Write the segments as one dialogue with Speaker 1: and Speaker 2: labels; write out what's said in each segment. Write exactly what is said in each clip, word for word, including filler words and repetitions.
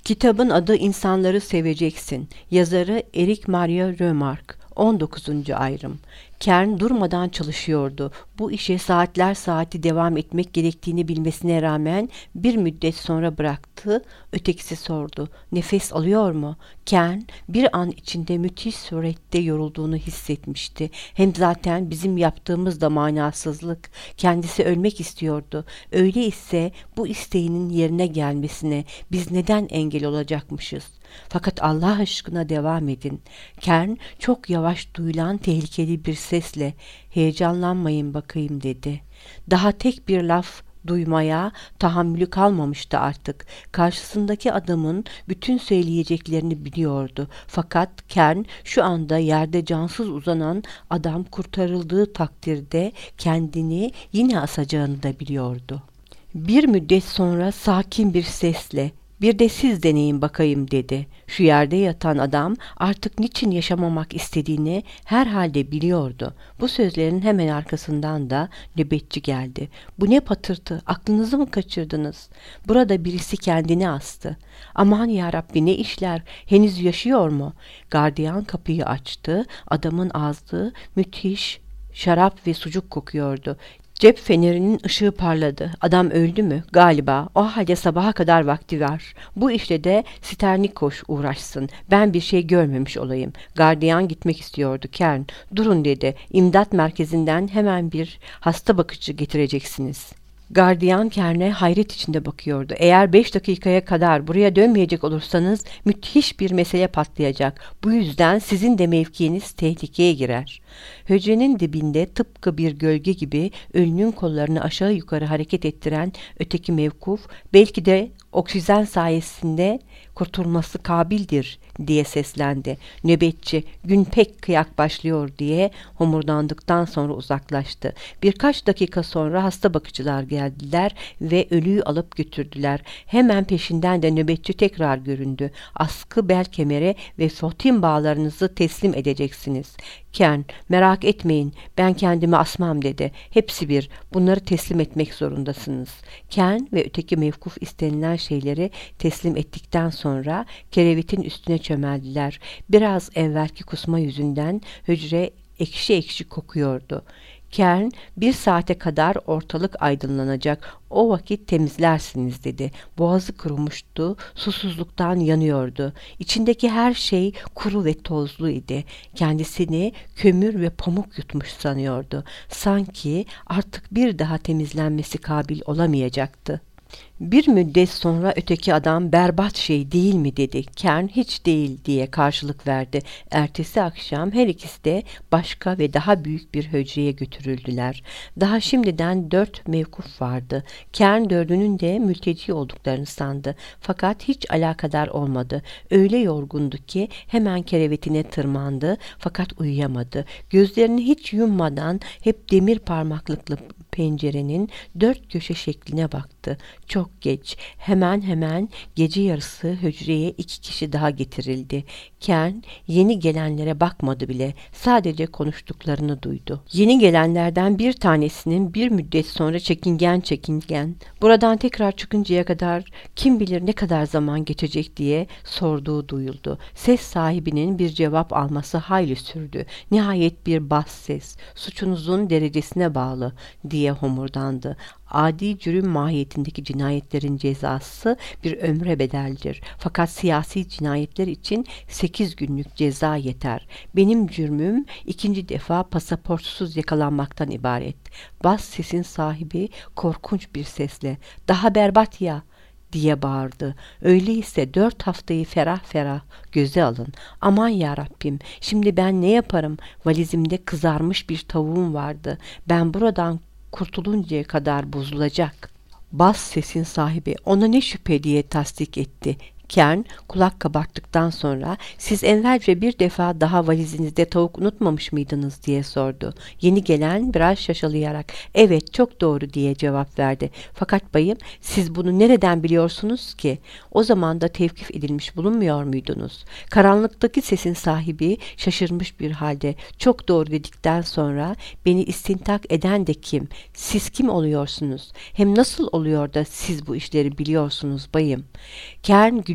Speaker 1: Kitabın adı İnsanları Seveceksin. Yazarı Eric Maria Remarque. on dokuzuncu ayrım. Kern durmadan çalışıyordu. Bu işe saatler saati devam etmek gerektiğini bilmesine rağmen bir müddet sonra bıraktı. Ötekisi sordu. Nefes alıyor mu? Kern bir an içinde müthiş surette yorulduğunu hissetmişti. Hem zaten bizim yaptığımız da manasızlık. Kendisi ölmek istiyordu. Öyleyse bu isteğinin yerine gelmesine biz neden engel olacakmışız? Fakat Allah aşkına devam edin. Kern çok yavaş duyulan tehlikeli bir sesle heyecanlanmayın bakayım dedi. Daha tek bir laf duymaya tahammülü kalmamıştı artık. Karşısındaki adamın bütün söyleyeceklerini biliyordu. Fakat Kern şu anda yerde cansız uzanan adam kurtarıldığı takdirde kendini yine asacağını da biliyordu. Bir müddet sonra sakin bir sesle "Bir de siz deneyin bakayım" dedi. Şu yerde yatan adam artık niçin yaşamamak istediğini herhalde biliyordu. Bu sözlerin hemen arkasından da nöbetçi geldi. "Bu ne patırtı, aklınızı mı kaçırdınız? Burada birisi kendini astı. Aman yarabbi, ne işler, henüz yaşıyor mu?" Gardiyan kapıyı açtı. Adamın ağzı müthiş şarap ve sucuk kokuyordu. Cep fenerinin ışığı parladı. Adam öldü mü? Galiba. O halde sabaha kadar vakti var. Bu işle de Sternikoş uğraşsın. Ben bir şey görmemiş olayım. Gardiyan gitmek istiyordu. Kern, "Durun" dedi. "İmdat merkezinden hemen bir hasta bakıcı getireceksiniz." Gardiyan Kern'e hayret içinde bakıyordu. "Eğer beş dakikaya kadar buraya dönmeyecek olursanız müthiş bir mesele patlayacak. Bu yüzden sizin de mevkiiniz tehlikeye girer." Hücrenin dibinde tıpkı bir gölge gibi ölünün kollarını aşağı yukarı hareket ettiren öteki mevkuf, belki de oksijen sayesinde kurtulması kabildir diye seslendi. Nöbetçi, "Gün pek kıyak başlıyor" diye homurdandıktan sonra uzaklaştı. Birkaç dakika sonra hasta bakıcılar geldiler ve ölüyü alıp götürdüler. Hemen peşinden de nöbetçi tekrar göründü. "Askı, bel kemeri ve fotin bağlarınızı teslim edeceksiniz." Kern, "Merak etmeyin, ben kendimi asmam" dedi. "Hepsi bir, bunları teslim etmek zorundasınız." Kern ve öteki mevkuf istenilen şeyleri teslim ettikten sonra kerevitin üstüne çömeldiler. Biraz evvelki kusma yüzünden hücre ekşi ekşi kokuyordu. Kern, "Bir saate kadar ortalık aydınlanacak. O vakit temizlersiniz" dedi. Boğazı kurumuştu, susuzluktan yanıyordu. İçindeki her şey kuru ve tozlu idi. Kendisini kömür ve pamuk yutmuş sanıyordu. Sanki artık bir daha temizlenmesi kabil olamayacaktı. Bir müddet sonra öteki adam, "Berbat şey değil mi?" dedi. Kern, "Hiç değil" diye karşılık verdi. Ertesi akşam her ikisi de başka ve daha büyük bir hücreye götürüldüler. Daha şimdiden dört mevkuf vardı. Kern dördünün de mülteci olduklarını sandı. Fakat hiç alakadar olmadı. Öyle yorgundu ki hemen kerevetine tırmandı fakat uyuyamadı. Gözlerini hiç yummadan hep demir parmaklıklı pencerenin dört köşe şekline baktı. Çok geç, hemen hemen gece yarısı hücreye iki kişi daha getirildi. Kern yeni gelenlere bakmadı bile, sadece konuştuklarını duydu. Yeni gelenlerden bir tanesinin bir müddet sonra çekingen çekingen, buradan tekrar çıkıncaya kadar kim bilir ne kadar zaman geçecek diye sorduğu duyuldu. Ses sahibinin bir cevap alması hayli sürdü. Nihayet bir bas ses, "Suçunuzun derecesine bağlı" diye homurdandı. Adi cürüm mahiyetindeki cinayetlerin cezası bir ömre bedeldir. Fakat siyasi cinayetler için sekiz günlük ceza yeter. Benim cürmüm ikinci defa pasaportsuz yakalanmaktan ibaret. Bas sesin sahibi korkunç bir sesle, "Daha berbat ya" diye bağırdı. "Öyleyse dört haftayı ferah ferah göze alın. Aman yarabbim, şimdi ben ne yaparım? Valizimde kızarmış bir tavuğum vardı. Ben buradan kurtuluncaya kadar bozulacak." Bas sesin sahibi, "Ona ne şüphe" diye tasdik etti. Kern kulak kabarttıktan sonra, "Siz evvelce bir defa daha valizinizde tavuk unutmamış mıydınız?" diye sordu. Yeni gelen biraz şaşalayarak, "Evet, çok doğru" diye cevap verdi. "Fakat bayım, siz bunu nereden biliyorsunuz ki? O zaman da tevkif edilmiş bulunmuyor muydunuz?" Karanlıktaki sesin sahibi şaşırmış bir halde, "Çok doğru" dedikten sonra, "Beni istintak eden de kim? Siz kim oluyorsunuz? Hem nasıl oluyor da siz bu işleri biliyorsunuz bayım?" Kern gülüyor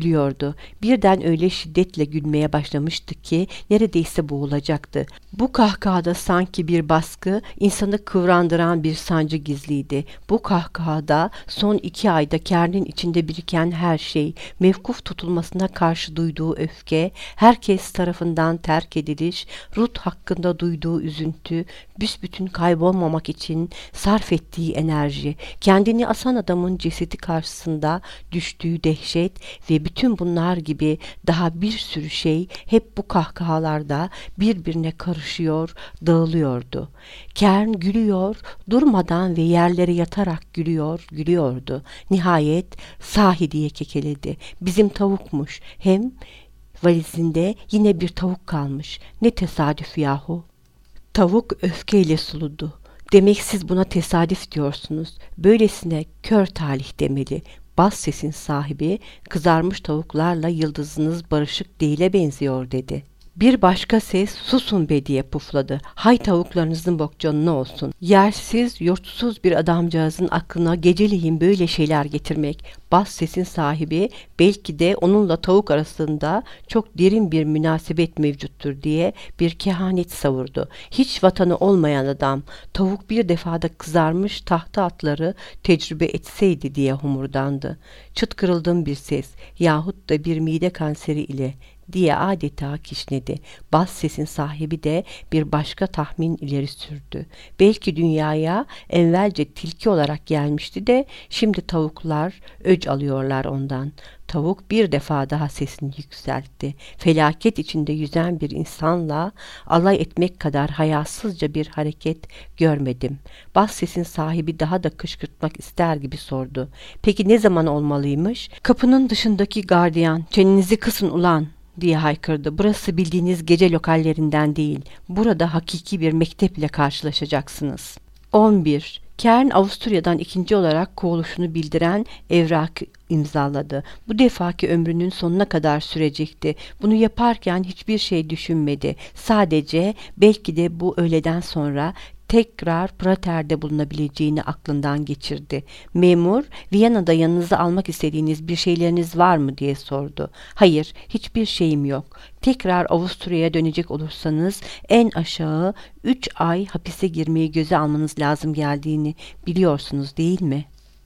Speaker 1: gülüyordu. Birden öyle şiddetle gülmeye başlamıştı ki neredeyse boğulacaktı. Bu kahkahada sanki bir baskı, insanı kıvrandıran bir sancı gizliydi. Bu kahkahada son iki ayda Kern'in içinde biriken her şey, mevkuf tutulmasına karşı duyduğu öfke, herkes tarafından terk ediliş, Ruth hakkında duyduğu üzüntü, büsbütün kaybolmamak için sarf ettiği enerji, kendini asan adamın cesedi karşısında düştüğü dehşet ve bütün bunlar gibi daha bir sürü şey hep bu kahkahalarda birbirine karışıyor, dağılıyordu. Kern gülüyor, durmadan ve yerlere yatarak gülüyor, gülüyordu. Nihayet sahi diye kekeledi. Bizim tavukmuş. Hem valizinde yine bir tavuk kalmış. Ne tesadüf yahu. Tavuk öfkeyle suludu. Demek siz buna tesadüf diyorsunuz. Böylesine kör talih demeli. Bas sesin sahibi, kızarmış tavuklarla yıldızınız barışık değile benziyor dedi. Bir başka ses susun be diye pufladı. Hay tavuklarınızın bok canına olsun. Yersiz, yurtsuz bir adamcağızın aklına geceleyin böyle şeyler getirmek. Bas sesin sahibi belki de onunla tavuk arasında çok derin bir münasebet mevcuttur diye bir kehanet savurdu. Hiç vatanı olmayan adam tavuk bir defada kızarmış tahta atları tecrübe etseydi diye homurdandı. Çıt kırıldığım bir ses yahut da bir mide kanseri ile diye adeta kişnedi. Bas sesin sahibi de bir başka tahmin ileri sürdü. Belki dünyaya evvelce tilki olarak gelmişti de şimdi tavuklar öc alıyorlar ondan. Tavuk bir defa daha sesini yükseltti. Felaket içinde yüzen bir insanla alay etmek kadar hayasızca bir hareket görmedim. Bas sesin sahibi daha da kışkırtmak ister gibi sordu. Peki ne zaman olmalıymış? Kapının dışındaki gardiyan, çenenizi kısın ulan diye haykırdı. Burası bildiğiniz gece lokallerinden değil. Burada hakiki bir mekteple karşılaşacaksınız. on bir. Kern Avusturya'dan ikinci olarak kovuluşunu bildiren evrak imzaladı. Bu defaki ömrünün sonuna kadar sürecekti. Bunu yaparken hiçbir şey düşünmedi. Sadece belki de bu öğleden sonra tekrar Prater'de bulunabileceğini aklından geçirdi. Memur, Viyana'da yanınıza almak istediğiniz bir şeyleriniz var mı diye sordu. Hayır, hiçbir şeyim yok. Tekrar Avusturya'ya dönecek olursanız en aşağı üç ay hapise girmeyi göze almanız lazım geldiğini biliyorsunuz değil mi?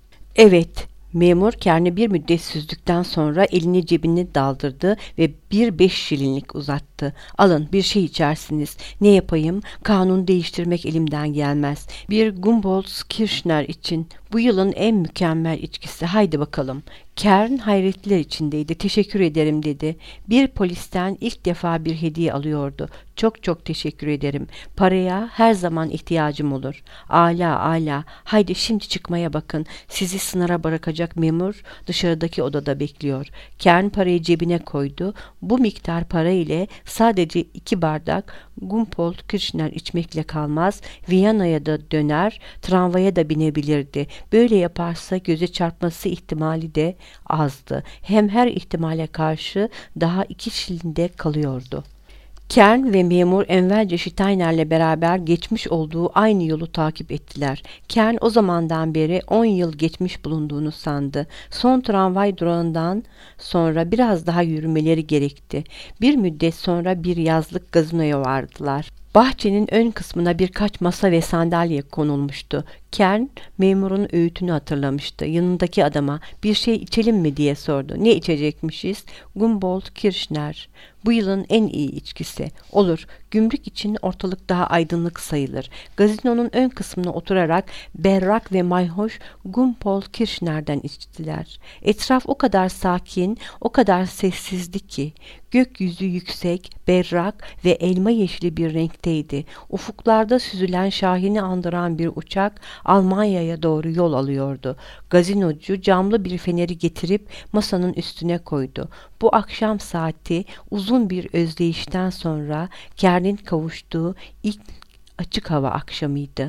Speaker 1: Evet. Memur Kern'e bir müddet süzdükten sonra elini cebine daldırdı ve bir beş şilinlik uzattı. Alın bir şey içersiniz. Ne yapayım? Kanun değiştirmek elimden gelmez. Bir Gumboldt-Kirschner için bu yılın en mükemmel içkisi. Haydi bakalım. Kern hayretler içindeydi. Teşekkür ederim dedi. Bir polisten ilk defa bir hediye alıyordu. Çok çok teşekkür ederim. Paraya her zaman ihtiyacım olur. Âlâ âlâ. Haydi şimdi çıkmaya bakın. Sizi sınıra bırakacak memur dışarıdaki odada bekliyor. Kern parayı cebine koydu. Bu miktar para ile sadece iki bardak Gumboldt-Kirschner içmekle kalmaz. Viyana'ya da döner, tramvaya da binebilirdi. Böyle yaparsa göze çarpması ihtimali de azdı. Hem her ihtimale karşı daha iki şilinde kalıyordu. Kern ve memur evvelce Steiner'le beraber geçmiş olduğu aynı yolu takip ettiler. Kern o zamandan beri on yıl geçmiş bulunduğunu sandı. Son tramvay durağından sonra biraz daha yürümeleri gerekti. Bir müddet sonra bir yazlık gazinoya vardılar. Bahçenin ön kısmına birkaç masa ve sandalye konulmuştu. Kern memurun öğütünü hatırlamıştı. Yanındaki adama bir şey içelim mi diye sordu. Ne içecekmişiz? Gumboldt-Kirschner. Bu yılın en iyi içkisi. Olur. Gümrük için ortalık daha aydınlık sayılır. Gazinonun ön kısmına oturarak berrak ve mayhoş Gumboldt-Kirschner'den içtiler. Etraf o kadar sakin, o kadar sessizdi ki gökyüzü yüksek, berrak ve elma yeşili bir renkteydi. Ufuklarda süzülen şahini andıran bir uçak Almanya'ya doğru yol alıyordu. Gazinocu camlı bir feneri getirip masanın üstüne koydu. Bu akşam saati uzun bir özdeyişten sonra Kern'in kavuştuğu ilk açık hava akşamıydı.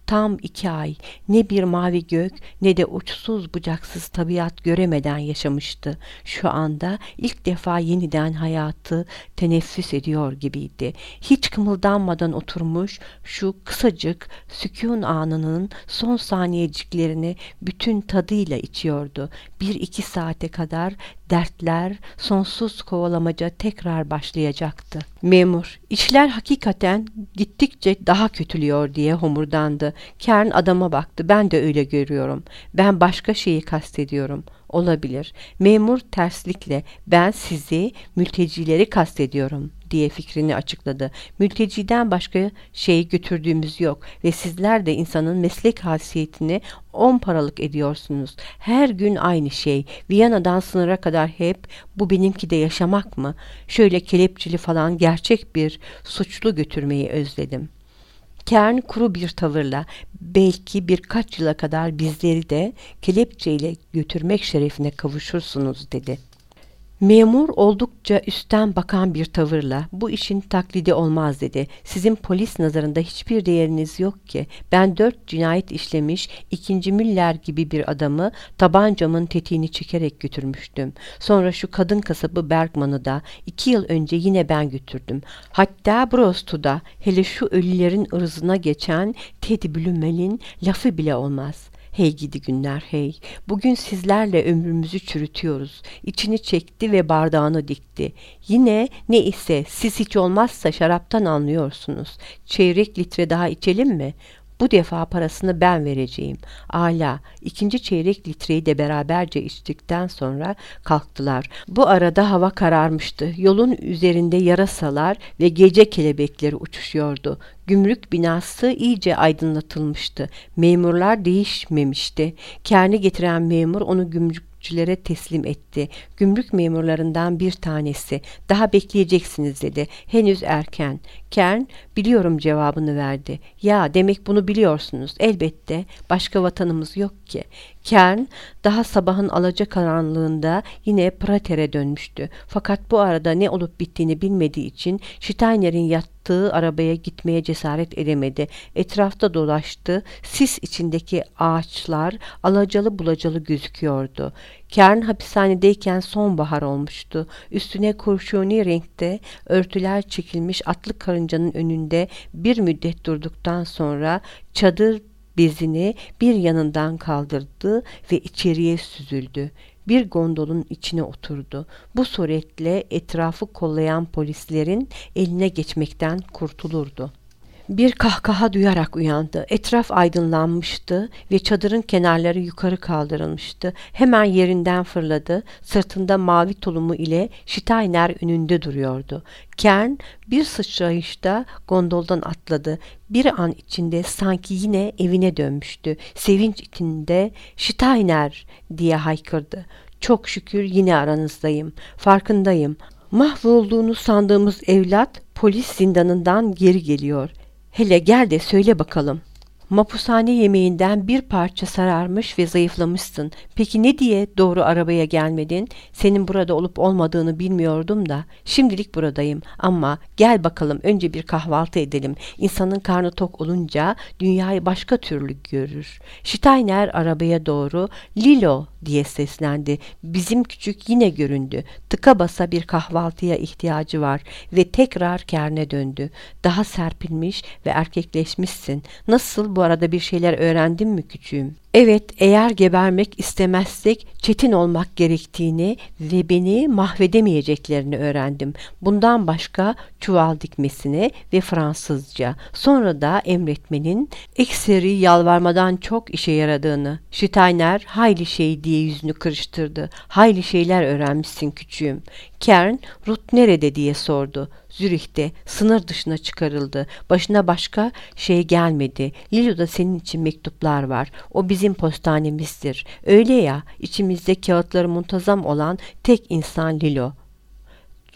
Speaker 1: Tam iki ay ne bir mavi gök ne de uçsuz bucaksız tabiat göremeden yaşamıştı. Şu anda ilk defa yeniden hayatı teneffüs ediyor gibiydi. Hiç kımıldanmadan oturmuş şu kısacık sükûn anının son saniyeciklerini bütün tadıyla içiyordu. Bir iki saate kadar dertler, sonsuz kovalamaca tekrar başlayacaktı. Memur, işler hakikaten gittikçe daha kötülüyor diye homurdandı. Kern adama baktı. Ben de öyle görüyorum. Ben başka şeyi kastediyorum. Olabilir. Memur terslikle ben sizi, mültecileri kastediyorum diye fikrini açıkladı. Mülteciden başka şey götürdüğümüz yok ve sizler de insanın meslek haysiyetini on paralık ediyorsunuz. Her gün aynı şey. Viyana'dan sınıra kadar hep bu benimki de yaşamak mı? Şöyle kelepçili falan gerçek bir suçlu götürmeyi özledim. Kern kuru bir tavırla belki birkaç yıla kadar bizleri de kelepçeyle götürmek şerefine kavuşursunuz dedi. Memur oldukça üstten bakan bir tavırla bu işin taklidi olmaz dedi. Sizin polis nazarında hiçbir değeriniz yok ki. Ben dört cinayet işlemiş ikinci Müller gibi bir adamı tabancamın tetiğini çekerek götürmüştüm. Sonra şu kadın kasabı Bergman'ı da iki yıl önce yine ben götürdüm. Hatta Brost'u da, hele şu ölülerin ırzına geçen Teddy Blümel'in lafı bile olmaz. Hey gidi günler hey, bugün sizlerle ömrümüzü çürütüyoruz. İçini çekti ve bardağını dikti. Yine ne ise siz hiç olmazsa şaraptan anlıyorsunuz. Çeyrek litre daha içelim mi? Bu defa parasını ben vereceğim. Âlâ, ikinci çeyrek litreyi de beraberce içtikten sonra kalktılar. Bu arada hava kararmıştı. Yolun üzerinde yarasalar ve gece kelebekleri uçuşuyordu. Gümrük binası iyice aydınlatılmıştı. Memurlar değişmemişti. Kârni getiren memur onu gümrükçülere teslim etti. Gümrük memurlarından bir tanesi, "Daha bekleyeceksiniz" dedi. "Henüz erken." Kern, "Biliyorum" cevabını verdi. "Ya, demek bunu biliyorsunuz." "Elbette, başka vatanımız yok ki." Kern, daha sabahın alacakaranlığında yine Prater'e dönmüştü. Fakat bu arada ne olup bittiğini bilmediği için Steiner'in yattığı arabaya gitmeye cesaret edemedi. Etrafta dolaştı. Sis içindeki ağaçlar alacalı bulacalı gözüküyordu. Kern hapishanedeyken sonbahar olmuştu. Üstüne kurşuni renkte örtüler çekilmiş atlı karıncanın önünde bir müddet durduktan sonra çadır bezini bir yanından kaldırdı ve içeriye süzüldü. Bir gondolun içine oturdu. Bu suretle etrafı kollayan polislerin eline geçmekten kurtulurdu. Bir kahkaha duyarak uyandı. Etraf aydınlanmıştı ve çadırın kenarları yukarı kaldırılmıştı. Hemen yerinden fırladı. Sırtında mavi tulumu ile Steiner önünde duruyordu. Kern bir sıçrayışta gondoldan atladı. Bir an içinde sanki yine evine dönmüştü. Sevinç içinde "Steiner!" diye haykırdı. "Çok şükür yine aranızdayım. Farkındayım. Mahvolduğunu sandığımız evlat polis zindanından geri geliyor. Hele gel de söyle bakalım." "Mapushane yemeğinden bir parça sararmış ve zayıflamışsın. Peki ne diye doğru arabaya gelmedin? Senin burada olup olmadığını bilmiyordum da. Şimdilik buradayım ama gel bakalım önce bir kahvaltı edelim. İnsanın karnı tok olunca dünyayı başka türlü görür." Steiner arabaya doğru "Lilo" diye seslendi. Bizim küçük yine göründü. Tıka basa bir kahvaltıya ihtiyacı var ve tekrar Kern'e döndü. "Daha serpilmiş ve erkekleşmişsin. Nasıl, bu arada bir şeyler öğrendin mi küçüğüm?" "Evet, eğer gebermek istemezsek çetin olmak gerektiğini ve beni mahvedemeyeceklerini öğrendim. Bundan başka çuval dikmesini ve Fransızca. Sonra da emretmenin ekseri yalvarmadan çok işe yaradığını." Steiner hayli şey diye yüzünü kırıştırdı. "Hayli şeyler öğrenmişsin küçüğüm." Kern, "Ruth nerede?" diye sordu. "Zürih'te, sınır dışına çıkarıldı. Başına başka şey gelmedi. Lilo'da senin için mektuplar var. O bizim postanemizdir. Öyle ya, içimizde kağıtları muntazam olan tek insan Lilo."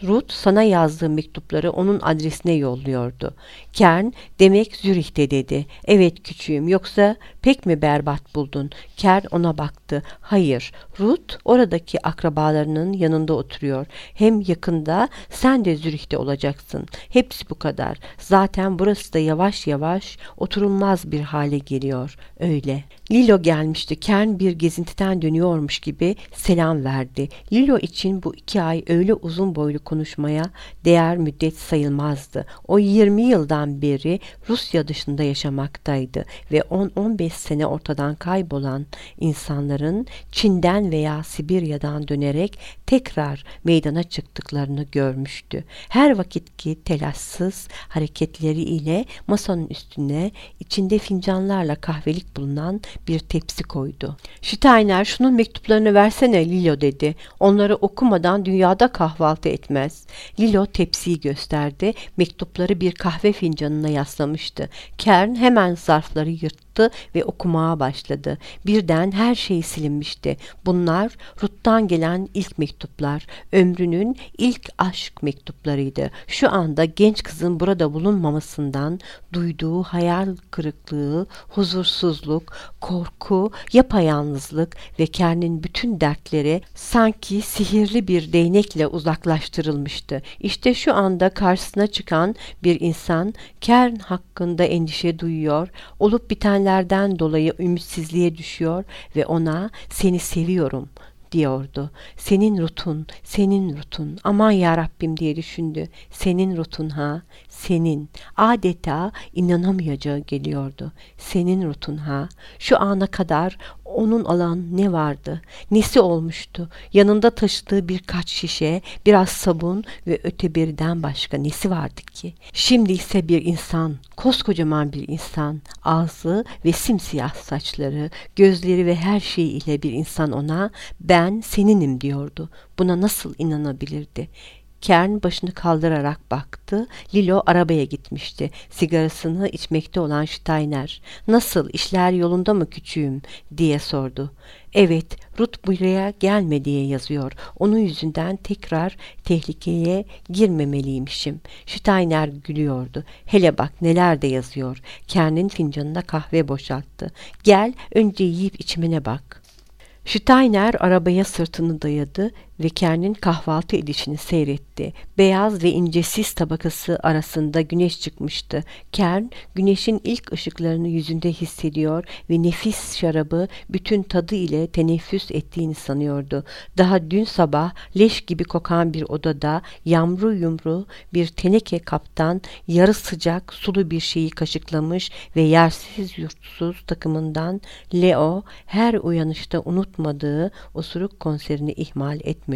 Speaker 1: Ruth sana yazdığı mektupları onun adresine yolluyordu. Kern, demek Zürih'te dedi. Evet küçüğüm, yoksa pek mi berbat buldun? Kern ona baktı. Hayır, Ruth oradaki akrabalarının yanında oturuyor. Hem yakında sen de Zürih'te olacaksın. Hepsi bu kadar. Zaten burası da yavaş yavaş oturulmaz bir hale geliyor. Öyle. Lilo gelmişti. Kern bir gezintiden dönüyormuş gibi selam verdi. Lilo için bu iki ay öyle uzun boylu konuşmaya değer müddet sayılmazdı. O yirmi yıldan beri Rusya dışında yaşamaktaydı ve on on beş sene ortadan kaybolan insanların Çin'den veya Sibirya'dan dönerek tekrar meydana çıktıklarını görmüştü. Her vakitki telaşsız hareketleriyle masanın üstüne içinde fincanlarla kahvelik bulunan bir tepsi koydu. Steiner, şunun mektuplarını versene Lilo dedi. Onları okumadan dünyada kahvaltı etmez. Lilo tepsiyi gösterdi. Mektupları bir kahve fincanına yaslamıştı. Kern hemen zarfları yırttı ve okumaya başladı. Birden her şey silinmişti. Bunlar Ruth'tan gelen ilk mektuplar. Ömrünün ilk aşk mektuplarıydı. Şu anda genç kızın burada bulunmamasından duyduğu hayal kırıklığı, huzursuzluk, korku, yapayalnızlık ve Kern'in bütün dertleri sanki sihirli bir değnekle uzaklaştırılmıştı. İşte şu anda karşısına çıkan bir insan Kern hakkında endişe duyuyor, olup bitenlerden dolayı ümitsizliğe düşüyor ve ona "Seni seviyorum" diyordu. Senin Ruth'un, senin Ruth'un, aman yarabbim diye düşündü. Senin Ruth'un ha, senin. Adeta inanamayacağı geliyordu. Senin Ruth'un ha. Şu ana kadar onun alan ne vardı? Nesi olmuştu? Yanında taşıdığı birkaç şişe, biraz sabun ve öteberiden başka nesi vardı ki? Şimdi ise bir insan, koskocaman bir insan, ağzı ve simsiyah saçları, gözleri ve her şeyiyle bir insan ona "Ben seninim" diyordu. Buna nasıl inanabilirdi? Kern başını kaldırarak baktı. Lilo arabaya gitmişti. Sigarasını içmekte olan Steiner, "Nasıl, işler yolunda mı küçüğüm?" diye sordu. "Evet, Ruth buraya gelme diye yazıyor. Onun yüzünden tekrar tehlikeye girmemeliymişim." Steiner gülüyordu. "Hele bak neler de yazıyor." Kern'in fincanına kahve boşalttı. "Gel, önce yiyip içmene bak." Steiner arabaya sırtını dayadı ve Kern'in kahvaltı edişini seyretti. Beyaz ve ince sis tabakası arasında güneş çıkmıştı. Kern, güneşin ilk ışıklarını yüzünde hissediyor ve nefis şarabı bütün tadı ile teneffüs ettiğini sanıyordu. Daha dün sabah leş gibi kokan bir odada yamru yumru bir teneke kaptan yarı sıcak sulu bir şeyi kaşıklamış ve yersiz yurtsuz takımından Leo her uyanışta unutmadığı osuruk konserini ihmal etmemişti.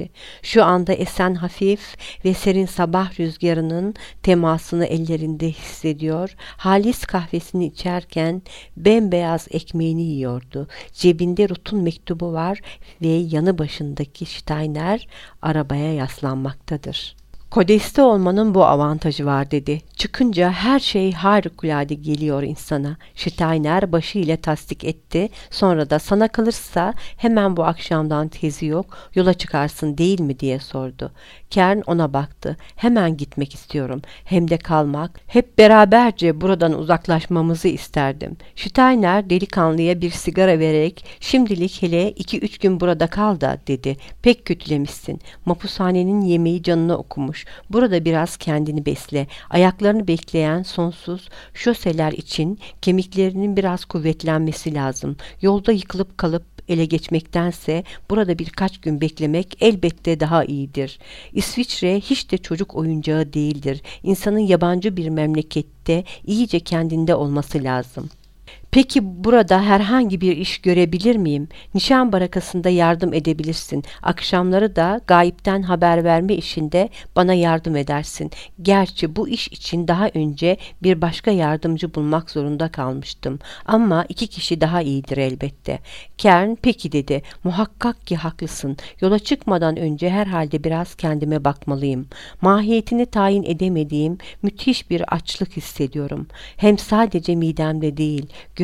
Speaker 1: Şu anda esen hafif ve serin sabah rüzgarının temasını ellerinde hissediyor, halis kahvesini içerken bembeyaz ekmeğini yiyordu. Cebinde Ruth'un mektubu var ve yanı başındaki Steiner arabaya yaslanmaktadır. "Kodeste olmanın bu avantajı var" dedi. "Çıkınca her şey harikulade geliyor insana." Steiner başıyla tasdik etti. Sonra da "Sana kalırsa hemen bu akşamdan tezi yok, yola çıkarsın değil mi?" diye sordu. Kern ona baktı. "Hemen gitmek istiyorum. Hem de kalmak. Hep beraberce buradan uzaklaşmamızı isterdim." Steiner delikanlıya bir sigara vererek "Şimdilik hele iki üç gün burada kal da" dedi. "Pek kötülemişsin. Mapushanenin yemeği canına okumuş. Burada biraz kendini besle. Ayaklarını bekleyen sonsuz şoseler için kemiklerinin biraz kuvvetlenmesi lazım. Yolda yıkılıp kalıp ele geçmektense burada birkaç gün beklemek elbette daha iyidir. İsviçre hiç de çocuk oyuncağı değildir. İnsanın yabancı bir memlekette iyice kendinde olması lazım." "Peki burada herhangi bir iş görebilir miyim?" "Nişan barakasında yardım edebilirsin. Akşamları da gayipten haber verme işinde bana yardım edersin. Gerçi bu iş için daha önce bir başka yardımcı bulmak zorunda kalmıştım. Ama iki kişi daha iyidir elbette." Kern "Peki" dedi. "Muhakkak ki haklısın. Yola çıkmadan önce herhalde biraz kendime bakmalıyım. Mahiyetini tayin edemediğim müthiş bir açlık hissediyorum. Hem sadece midemde değil,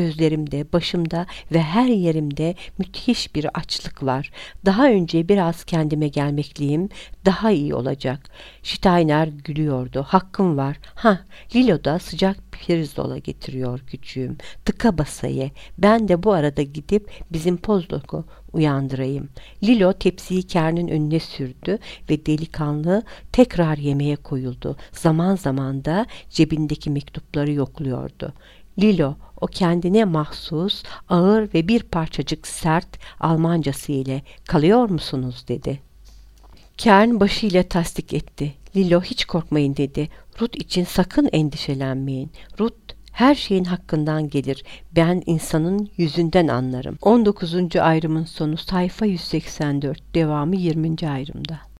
Speaker 1: Gözlerimde, başımda ve her yerimde müthiş bir açlık var. Daha önce biraz kendime gelmekliyim, daha iyi olacak. Steiner gülüyordu. Hakkım var. Ha, Lilo da sıcak pirzola getiriyor küçüğüm. Tıka basa ye. Ben de bu arada gidip bizim Pozdok'u uyandırayım. Lilo tepsiyi Kern'in önüne sürdü ve delikanlı tekrar yemeğe koyuldu. Zaman zaman da cebindeki mektupları yokluyordu. Lilo, o kendine mahsus, ağır ve bir parçacık sert Almancası ile "Kalıyor musunuz?" dedi. Kern başıyla tasdik etti. Lilo, hiç korkmayın dedi. Ruth için sakın endişelenmeyin. Ruth her şeyin hakkından gelir. Ben insanın yüzünden anlarım. on dokuzuncu ayrımın sonu, sayfa yüz seksen dört, devamı yirminci ayrımda.